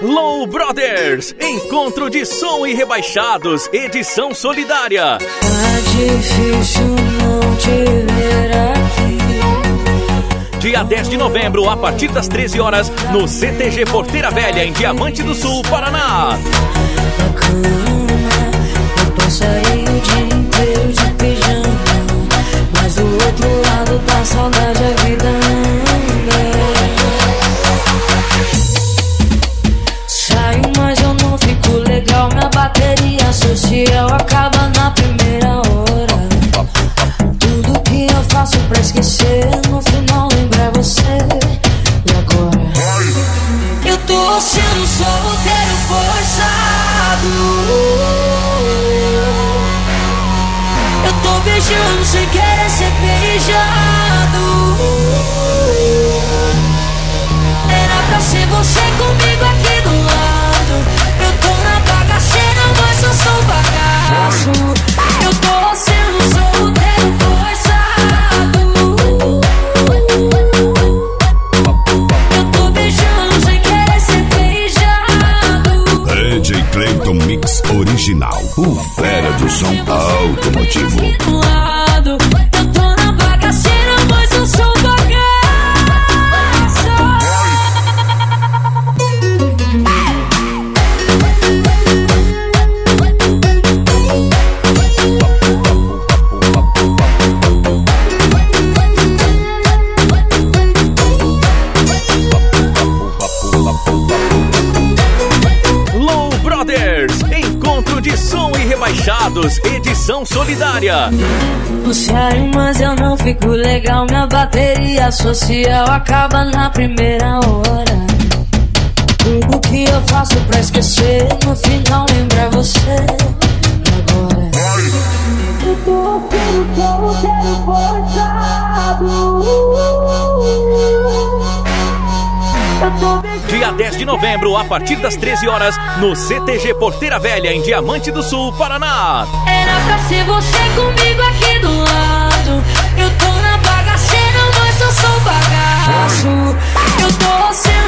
Low Brothers, encontro de som e rebaixados, edição solidária. Tá difícil não te ver aqui. Dia 10 de novembro, a partir das 13 horas, no CTG Porteira Velha, em Diamante do Sul, Paraná. Na cama, eu passaria o dia inteiro de pijama, mas do outro lado da saudade a vida anda. Saio, mas eu não fico legal, minha bateria social acaba na primeira hora. Tudo que eu faço pra esquecer, no final lembra você. E agora? Eu tô sendo solteiro forçado. Eu tô beijando sem querer ser beijado. Era pra ser você comigo aqui do lado. Eu tô na bagaceira, mas eu sou bagaço. Eu tô sendo solteiro forçado. Eu tô beijando sem querer ser beijado. DJ Clayton Mix Original, o fera do som automotivo. Eu tô na bagaceira, mas eu sou bagaço. Low Brothers, encontro de som e rebaixados, edição solidária. Sério, mas eu não fico legal, minha bateria social acaba na primeira hora. Tudo que eu faço pra esquecer, no final lembra você. E agora? Eu tô sendo forçado. Dia 10 de novembro, a partir das 13 horas, no CTG Porteira Velha, em Diamante do Sul, Paraná. Era pra ser você comigo aqui do lado. Eu tô na bagaceira, mas eu sou bagaço. Eu tô sendo